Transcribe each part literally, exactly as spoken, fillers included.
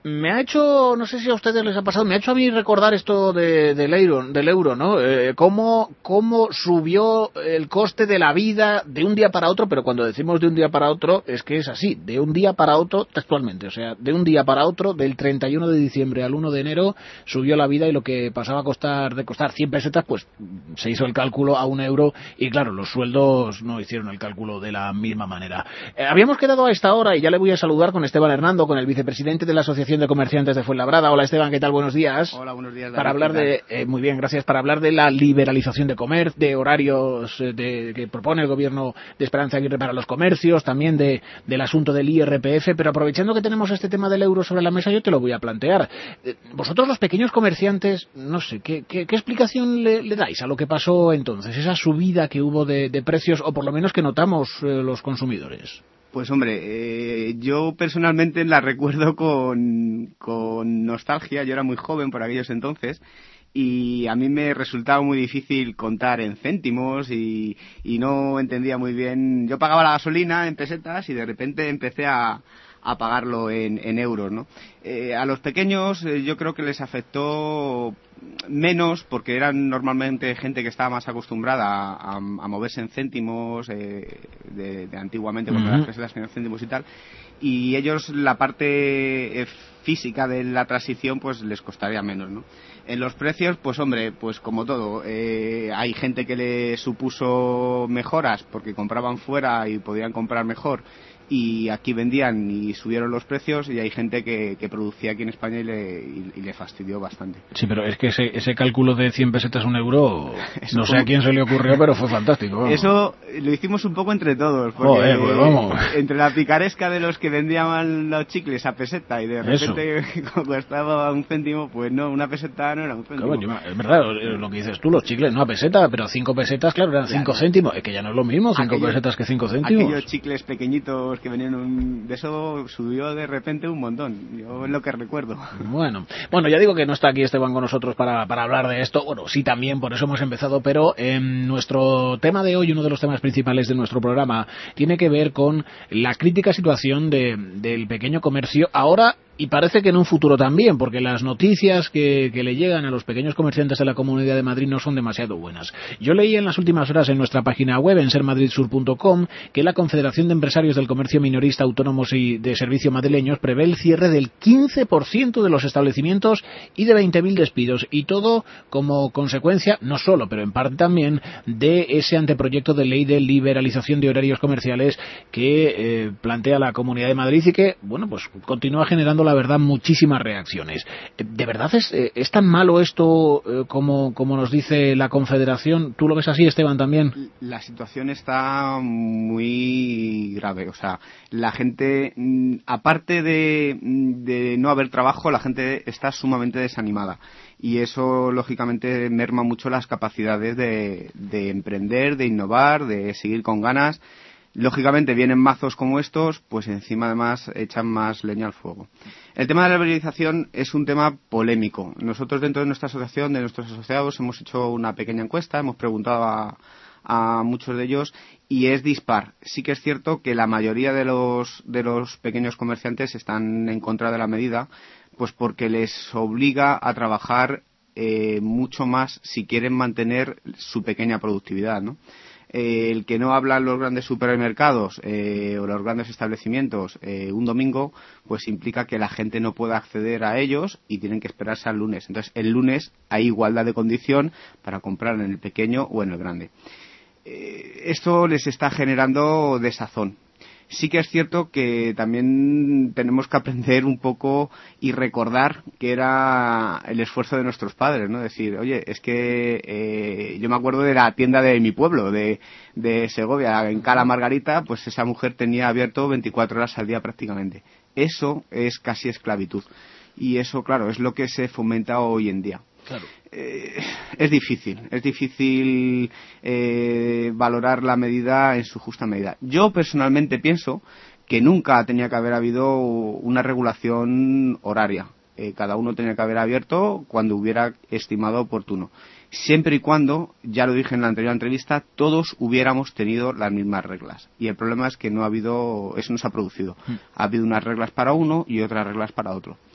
me ha hecho, no sé si a ustedes les ha pasado, me ha hecho a mí recordar esto de, del euro, del euro, ¿no? Eh, cómo, cómo subió el coste de la vida de un día para otro, pero cuando decimos de un día para otro, es que es así, de un día para otro textualmente, o sea, de un día para otro, del treinta y uno de diciembre al uno de enero, subió la vida y lo que pasaba a costar, de costar cien pesetas, pues se hizo el cálculo a un euro y claro, los sueldos no hicieron el cálculo de la misma manera. Eh, habíamos quedado a esta hora y ya le voy a saludar con Esteban Hernando, con el vicepresidente de la Asociación de Comerciantes de Fuenlabrada. Hola Esteban, ¿qué tal? Buenos días. Hola, buenos días, David. Para hablar de, eh, muy bien, gracias, para hablar de la liberalización de comercio, de horarios eh, de, que propone el gobierno de Esperanza Aguirre para los comercios, también de, del asunto del I R P F, pero aprovechando que tenemos este tema del euro sobre la mesa, yo te lo voy a plantear. Eh, vosotros los pequeños comerciantes, no sé, ¿qué, qué, qué explicación le, le dais a lo que pasó entonces, esa subida que hubo de, de precios, o por lo menos que notamos eh, los consumidores? Pues hombre, eh, yo personalmente la recuerdo con, con nostalgia. Yo era muy joven por aquellos entonces y a mí me resultaba muy difícil contar en céntimos y, y no entendía muy bien. Yo pagaba la gasolina en pesetas y de repente empecé a, a pagarlo en, en euros, ¿no? Eh, a los pequeños eh, yo creo que les afectó menos porque eran normalmente gente que estaba más acostumbrada a, a, a moverse en céntimos eh, de, de antiguamente cuando uh-huh. las pesetas tenían céntimos y tal, y ellos la parte eh, física de la transición pues les costaría menos, ¿no? En los precios, pues hombre, pues como todo, eh, hay gente que le supuso mejoras porque compraban fuera y podían comprar mejor y aquí vendían y subieron los precios, y hay gente que, que producía aquí en España y le, y, y le fastidió bastante. Sí, pero es que ese, ese cálculo de cien pesetas un euro, eso no sé como... a quién se le ocurrió, pero fue fantástico. Vamos. Eso lo hicimos un poco entre todos, porque Joder, pues vamos. Entre la picaresca de los que vendían los chicles a peseta y de repente costaba un céntimo, pues no, una peseta no era un céntimo. Claro, es verdad, lo que dices tú, los chicles, no a peseta, pero cinco pesetas, claro, eran cinco claro. céntimos, es que ya no es lo mismo, cinco Aquello, pesetas que cinco céntimos. Aquellos chicles pequeñitos que venían un, de eso subió de repente un montón, yo es lo que recuerdo. Bueno, bueno, ya digo que no está aquí Esteban con nosotros para, para hablar de esto, bueno, sí también, por eso hemos empezado, pero en nuestro tema de hoy, uno de los temas principales de nuestro programa, tiene que ver con la crítica situación de, del pequeño comercio ahora. Y parece que en un futuro también, porque las noticias que, que le llegan a los pequeños comerciantes de la Comunidad de Madrid no son demasiado buenas. Yo leí en las últimas horas en nuestra página web, en ser madrid sur punto com, que la Confederación de Empresarios del Comercio Minorista, Autónomos y de Servicio Madrileños prevé el cierre del quince por ciento de los establecimientos y de veinte mil despidos. Y todo como consecuencia, no solo, pero en parte también, de ese anteproyecto de ley de liberalización de horarios comerciales que eh, plantea la Comunidad de Madrid y que, bueno, pues continúa generando la verdad muchísimas reacciones. ¿De verdad es, es tan malo esto eh, como, como nos dice la Confederación? ¿Tú lo ves así, Esteban, también? La situación está muy grave. O sea, la gente, aparte de, de no haber trabajo, la gente está sumamente desanimada. Y eso, lógicamente, merma mucho las capacidades de, de emprender, de innovar, de seguir con ganas. Lógicamente vienen mazos como estos, pues encima además echan más leña al fuego. El tema de la liberalización es un tema polémico. Nosotros dentro de nuestra asociación, de nuestros asociados, hemos hecho una pequeña encuesta, hemos preguntado a, a muchos de ellos y es dispar. Sí que es cierto que la mayoría de los, de los pequeños comerciantes están en contra de la medida, pues porque les obliga a trabajar eh, mucho más si quieren mantener su pequeña productividad, ¿no? Eh, el que no hablan los grandes supermercados eh, o los grandes establecimientos eh, un domingo, pues implica que la gente no pueda acceder a ellos y tienen que esperarse al lunes. Entonces, el lunes hay igualdad de condición para comprar en el pequeño o en el grande. Eh, esto les está generando desazón. Sí que es cierto que también tenemos que aprender un poco y recordar que era el esfuerzo de nuestros padres, ¿no? Decir, oye, es que eh, yo me acuerdo de la tienda de mi pueblo, de, de Segovia, en Cala Margarita, pues esa mujer tenía abierto veinticuatro horas al día prácticamente. Eso es casi esclavitud. Y eso, claro, es lo que se fomenta hoy en día. Claro. Eh, es difícil, es difícil eh, valorar la medida en su justa medida. Yo personalmente pienso que nunca tenía que haber habido una regulación horaria. Eh, cada uno tenía que haber abierto cuando hubiera estimado oportuno. Siempre y cuando, ya lo dije en la anterior entrevista, todos hubiéramos tenido las mismas reglas. Y el problema es que no ha habido, eso no se ha producido. Ha habido unas reglas para uno y otras reglas para otro.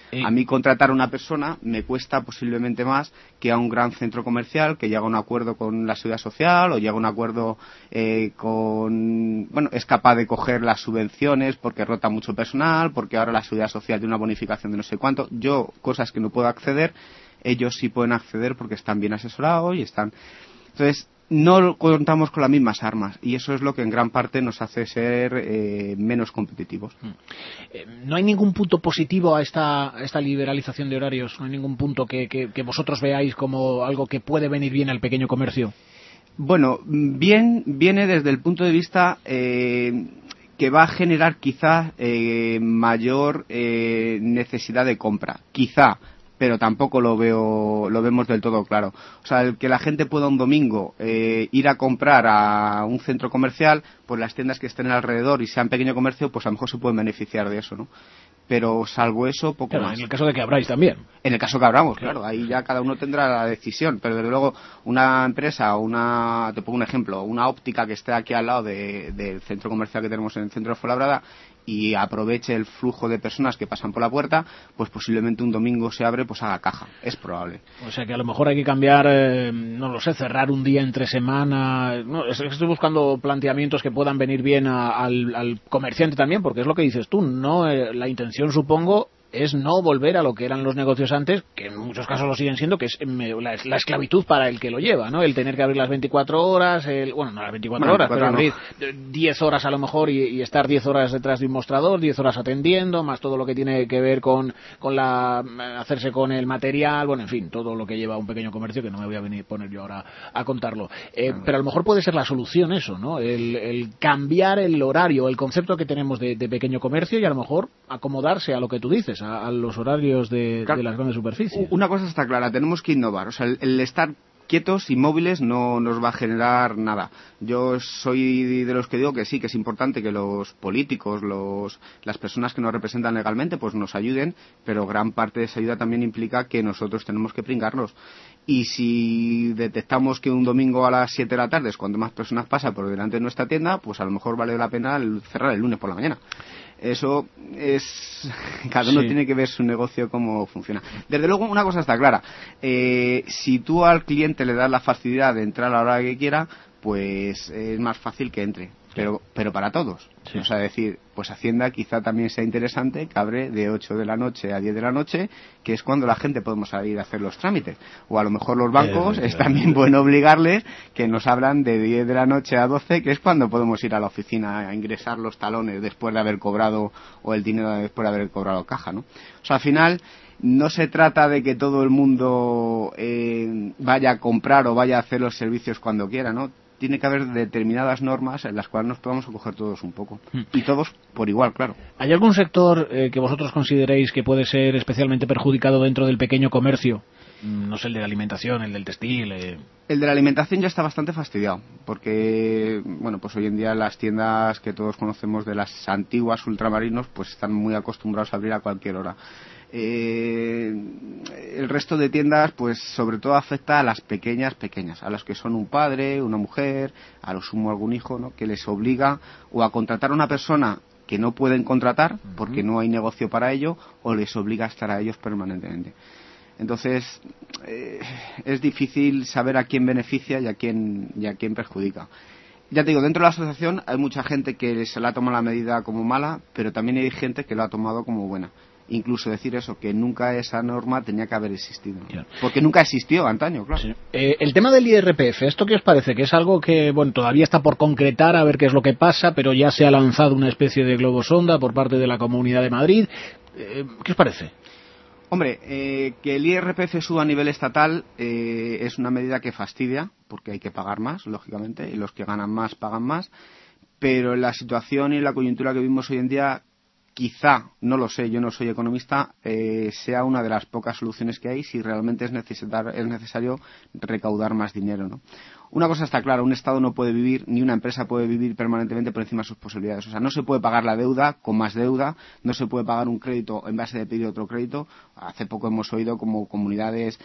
A mí contratar a una persona me cuesta posiblemente más que a un gran centro comercial que llega a un acuerdo con la seguridad social o llega a un acuerdo eh, con... Bueno, es capaz de coger las subvenciones porque rota mucho personal, porque ahora la seguridad social tiene una bonificación de no sé cuánto. Yo, cosas que no puedo acceder, ellos sí pueden acceder porque están bien asesorados y están... Entonces, no contamos con las mismas armas y eso es lo que en gran parte nos hace ser eh, menos competitivos. ¿No hay ningún punto positivo a esta, a esta liberalización de horarios? ¿No hay ningún punto que, que, que vosotros veáis como algo que puede venir bien al pequeño comercio? Bueno, bien viene desde el punto de vista eh, que va a generar quizá eh, mayor eh, necesidad de compra. Quizá, pero tampoco lo veo lo vemos del todo claro. O sea, el que la gente pueda un domingo eh, ir a comprar a un centro comercial, pues las tiendas que estén alrededor y sean pequeño comercio, pues a lo mejor se pueden beneficiar de eso, ¿no? Pero salvo eso, poco claro, más. En el caso de que abráis también. En el caso que abramos, claro. claro, ahí ya cada uno tendrá la decisión, pero desde luego una empresa, una, te pongo un ejemplo, una óptica que esté aquí al lado de, del centro comercial que tenemos en el centro de Fuenlabrada y aproveche el flujo de personas que pasan por la puerta, pues posiblemente un domingo se abre, pues haga caja, es probable. O sea que a lo mejor hay que cambiar, eh, no lo sé, cerrar un día entre semana. No, es, estoy buscando planteamientos que puedan venir bien a, al, al comerciante también, porque es lo que dices tú, no eh, la intención supongo es no volver a lo que eran los negocios antes, que en muchos casos lo siguen siendo, que es la, la esclavitud para el que lo lleva, ¿no? El tener que abrir las veinticuatro horas, el, bueno, no las veinticuatro bueno, horas, pero no. abrir diez horas a lo mejor y, y estar diez horas detrás de un mostrador, diez horas atendiendo, más todo lo que tiene que ver con, con la hacerse con el material, bueno, en fin, todo lo que lleva un pequeño comercio, que no me voy a venir poner yo ahora a contarlo. Eh, claro. Pero a lo mejor puede ser la solución eso, ¿no? El, el cambiar el horario, el concepto que tenemos de, de pequeño comercio y a lo mejor acomodarse a lo que tú dices, a, a los horarios de, claro, de las grandes superficies. Una cosa está clara, tenemos que innovar. O sea, el, el estar quietos, inmóviles, no nos va a generar nada. Yo soy de los que digo que sí, que es importante que los políticos, los, las personas que nos representan legalmente, pues nos ayuden, pero gran parte de esa ayuda también implica que nosotros tenemos que pringarnos. Y si detectamos que un domingo a las siete de la tarde es cuando más personas pasan por delante de nuestra tienda, pues a lo mejor vale la pena cerrar el lunes por la mañana. Eso es... Cada uno sí. tiene que ver su negocio cómo funciona. Desde luego, una cosa está clara. Eh, si tú al cliente le das la facilidad de entrar a la hora que quiera, pues es más fácil que entre. Pero pero para todos. Sí. O sea, decir, pues Hacienda quizá también sea interesante que abre de ocho de la noche a diez de la noche, que es cuando la gente podemos salir a hacer los trámites. O a lo mejor los bancos eh, es también bueno obligarles que nos abran de diez de la noche a doce, que es cuando podemos ir a la oficina a ingresar los talones después de haber cobrado, o el dinero después de haber cobrado caja, ¿no? O sea, al final no se trata de que todo el mundo eh, vaya a comprar o vaya a hacer los servicios cuando quiera, ¿no? Tiene que haber determinadas normas en las cuales nos podamos acoger todos un poco. Y todos por igual, claro. ¿Hay algún sector eh, que vosotros consideréis que puede ser especialmente perjudicado dentro del pequeño comercio? No sé, el de la alimentación, el del textil... Eh... El de la alimentación ya está bastante fastidiado, porque, bueno, pues hoy en día las tiendas que todos conocemos de las antiguas ultramarinos, pues están muy acostumbrados a abrir a cualquier hora. Eh, el resto de tiendas, pues sobre todo afecta a las pequeñas, pequeñas, a las que son un padre, una mujer, a lo sumo algún hijo, ¿no? Que les obliga o a contratar a una persona que no pueden contratar porque no hay negocio para ello, o les obliga a estar a ellos permanentemente. Entonces, eh, es difícil saber a quién beneficia y a quién, y a quién perjudica. Ya te digo, dentro de la asociación hay mucha gente que se la ha tomado la medida como mala, pero también hay gente que lo ha tomado como buena. Incluso decir eso, que nunca esa norma tenía que haber existido, ¿no? Claro. Porque nunca existió antaño, claro. Sí. Eh, el tema del I R P F, ¿esto qué os parece? Que es algo que, bueno, todavía está por concretar, a ver qué es lo que pasa, pero ya se ha lanzado una especie de globo sonda por parte de la Comunidad de Madrid. Eh, ¿Qué os parece? Hombre, eh, que el I R P F suba a nivel estatal eh, es una medida que fastidia, porque hay que pagar más, lógicamente, y los que ganan más pagan más, pero en la situación y la coyuntura que vivimos hoy en día, quizá, no lo sé, yo no soy economista, eh, sea una de las pocas soluciones que hay si realmente es, necesitar, es necesario recaudar más dinero, ¿no? una cosa está clara, un Estado no puede vivir, ni una empresa puede vivir permanentemente por encima de sus posibilidades. O sea, no se puede pagar la deuda con más deuda, no se puede pagar un crédito en base de pedir otro crédito. Hace poco hemos oído como comunidades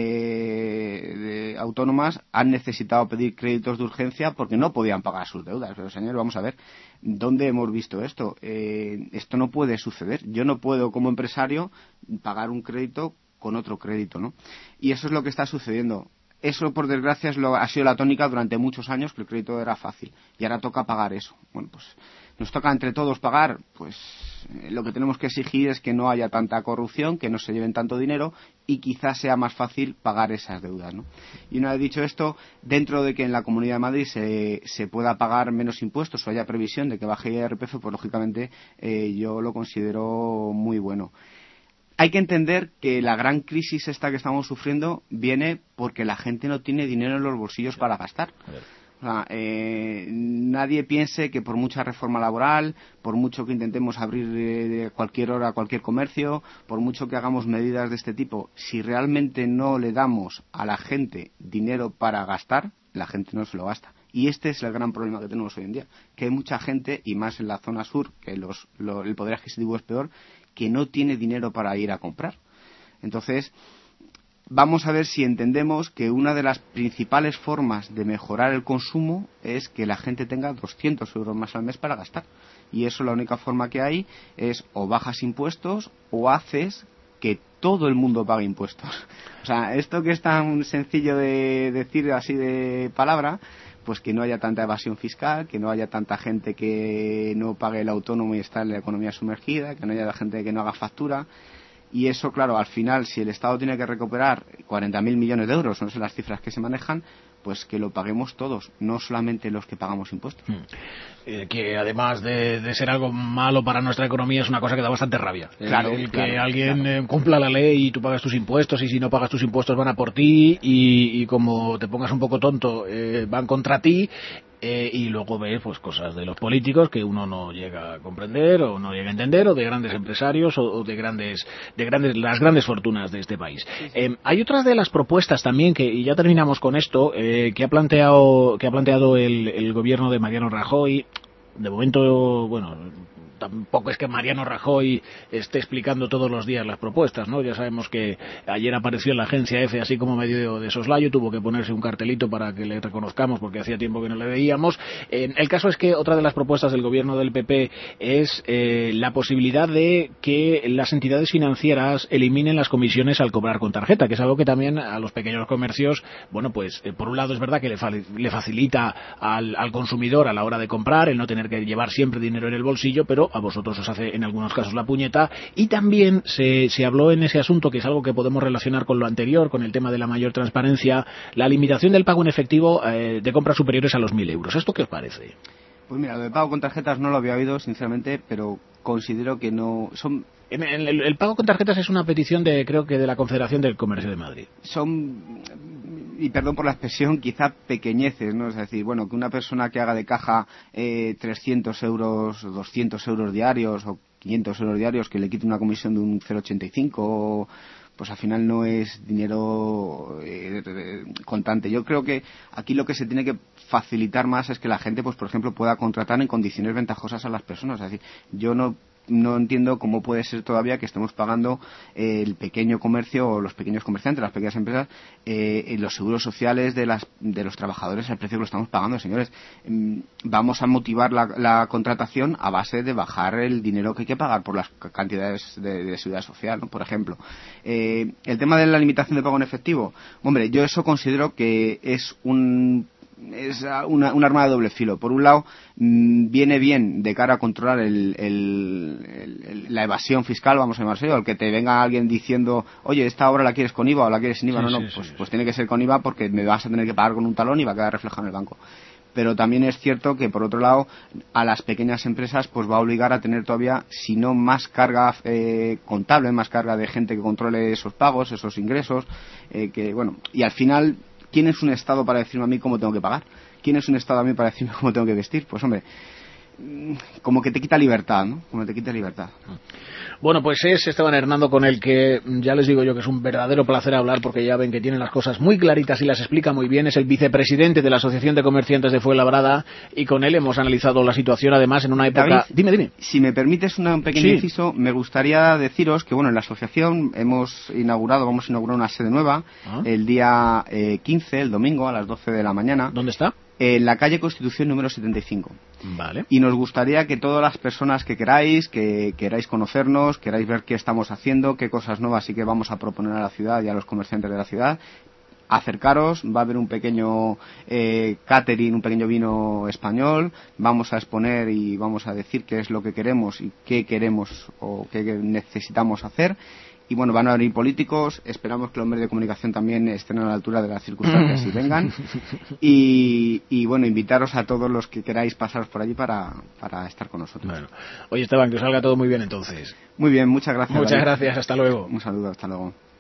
eh, de, autónomas han necesitado pedir créditos de urgencia porque no podían pagar sus deudas. Pero, señor, vamos a ver, ¿dónde hemos visto esto? Eh, esto no puede suceder. Yo no puedo, como empresario, pagar un crédito con otro crédito, ¿no? Y eso es lo que está sucediendo. Eso, por desgracia, es lo, ha sido la tónica durante muchos años, que el crédito era fácil. Y ahora toca pagar eso. Bueno, pues nos toca entre todos pagar. Pues eh, lo que tenemos que exigir es que no haya tanta corrupción, que no se lleven tanto dinero y quizás sea más fácil pagar esas deudas, ¿no? Y una vez dicho esto, dentro de que en la Comunidad de Madrid se, se pueda pagar menos impuestos o haya previsión de que baje el I R P F, pues lógicamente eh, yo lo considero muy bueno. Hay que entender que la gran crisis esta que estamos sufriendo viene porque la gente no tiene dinero en los bolsillos para gastar. O sea, eh, nadie piense que por mucha reforma laboral, por mucho que intentemos abrir eh, cualquier hora cualquier comercio, por mucho que hagamos medidas de este tipo, si realmente no le damos a la gente dinero para gastar, la gente no se lo gasta. Y este es el gran problema que tenemos hoy en día, que hay mucha gente, y más en la zona sur, que los, lo, el poder adquisitivo es peor, que no tiene dinero para ir a comprar. Entonces, vamos a ver si entendemos que una de las principales formas de mejorar el consumo es que la gente tenga doscientos euros más al mes para gastar. Y eso, la única forma que hay es o bajas impuestos o haces que todo el mundo pague impuestos. O sea, esto que es tan sencillo de decir así de palabra, pues que no haya tanta evasión fiscal, que no haya tanta gente que no pague el autónomo y está en la economía sumergida, que no haya gente que no haga factura. Y eso, claro, al final, si el Estado tiene que recuperar cuarenta mil millones de euros, no son las cifras que se manejan, pues que lo paguemos todos, no solamente los que pagamos impuestos. Hmm. Eh, que además de, de ser algo malo para nuestra economía, es una cosa que da bastante rabia. Claro, el, el claro, que alguien claro. eh, cumpla la ley y tú pagas tus impuestos, y si no pagas tus impuestos van a por ti, y, y como te pongas un poco tonto, eh, van contra ti. Eh, y luego ves pues cosas de los políticos que uno no llega a comprender o no llega a entender, o de grandes empresarios o, o de grandes de grandes las grandes fortunas de este país. Sí, sí. Eh, hay otras de las propuestas también que, y ya terminamos con esto, eh, que ha planteado que ha planteado el, el gobierno de Mariano Rajoy. De momento, bueno, tampoco es que Mariano Rajoy esté explicando todos los días las propuestas, ¿no? Ya sabemos que ayer apareció en la agencia F así como medio de soslayo, tuvo que ponerse un cartelito para que le reconozcamos porque hacía tiempo que no le veíamos. Eh, el caso es que otra de las propuestas del gobierno del P P es eh, la posibilidad de que las entidades financieras eliminen las comisiones al cobrar con tarjeta, que es algo que también a los pequeños comercios, bueno, pues eh, por un lado es verdad que le, fa le facilita al, al consumidor a la hora de comprar el no tener que llevar siempre dinero en el bolsillo, pero a vosotros os hace en algunos casos la puñeta. Y también se, se habló en ese asunto, que es algo que podemos relacionar con lo anterior, con el tema de la mayor transparencia, la limitación del pago en efectivo eh, de compras superiores a los mil euros. ¿Esto qué os parece? Pues mira, lo de pago con tarjetas no lo había oído, sinceramente, pero considero que no son... El, el, el pago con tarjetas es una petición de, creo que de la Confederación del Comercio de Madrid. Son, y perdón por la expresión, quizá pequeñeces, ¿no? Es decir, bueno, que una persona que haga de caja eh, trescientos euros, doscientos euros diarios o quinientos euros diarios, que le quite una comisión de un cero coma ochenta y cinco, pues al final no es dinero eh, contante. Yo creo que aquí lo que se tiene que facilitar más es que la gente, pues por ejemplo, pueda contratar en condiciones ventajosas a las personas. Es decir, yo no no entiendo cómo puede ser todavía que estemos pagando eh, el pequeño comercio o los pequeños comerciantes, las pequeñas empresas, eh, los seguros sociales de las de los trabajadores al precio que lo estamos pagando. Señores, mm, vamos a motivar la, la contratación a base de bajar el dinero que hay que pagar por las cantidades de, de seguridad social, ¿no? Por ejemplo, eh, el tema de la limitación de pago en efectivo, hombre, yo eso considero que es un es una, un arma de doble filo. Por un lado, mmm, viene bien de cara a controlar el, el, el, la evasión fiscal, vamos a llamarse, o el que te venga alguien diciendo, oye, esta obra la quieres con I V A o la quieres sin I V A. Sí, no, no, sí, pues, sí, pues sí. Tiene que ser con I V A porque me vas a tener que pagar con un talón y va a quedar reflejado en el banco. Pero también es cierto que, por otro lado, a las pequeñas empresas pues va a obligar a tener todavía, si no más carga eh, contable, más carga de gente que controle esos pagos, esos ingresos, eh, que bueno, y al final, ¿quién es un Estado para decirme a mí cómo tengo que pagar? ¿Quién es un Estado a mí para decirme cómo tengo que vestir? Pues hombre, como que te quita libertad, ¿no? Como te quita libertad. Bueno, pues es Esteban Hernando, con el que ya les digo yo que es un verdadero placer hablar, porque ya ven que tiene las cosas muy claritas y las explica muy bien. Es el vicepresidente de la Asociación de Comerciantes de Fuenlabrada, y con él hemos analizado la situación, además, en una época... David, dime, dime. Si me permites una, un pequeño Sí. inciso, me gustaría deciros que, bueno, en la asociación hemos inaugurado, vamos a inaugurar una sede nueva ¿Ah? el día eh, quince, el domingo, a las doce de la mañana. ¿Dónde está? En la calle Constitución número setenta y cinco. Vale. Y nos gustaría que todas las personas que queráis, que queráis conocernos, queráis ver qué estamos haciendo, qué cosas nuevas sí que vamos a proponer a la ciudad y a los comerciantes de la ciudad, acercaros. Va a haber un pequeño eh, catering, un pequeño vino español. Vamos a exponer y vamos a decir qué es lo que queremos y qué queremos o qué necesitamos hacer. Y bueno, van a venir políticos, esperamos que los medios de comunicación también estén a la altura de las circunstancias y vengan. Y, y bueno, invitaros a todos los que queráis pasaros por allí para, para estar con nosotros. Bueno. Oye, Esteban, que os salga todo muy bien entonces. Muy bien, muchas gracias. Muchas David. gracias, hasta luego. Un saludo, hasta luego.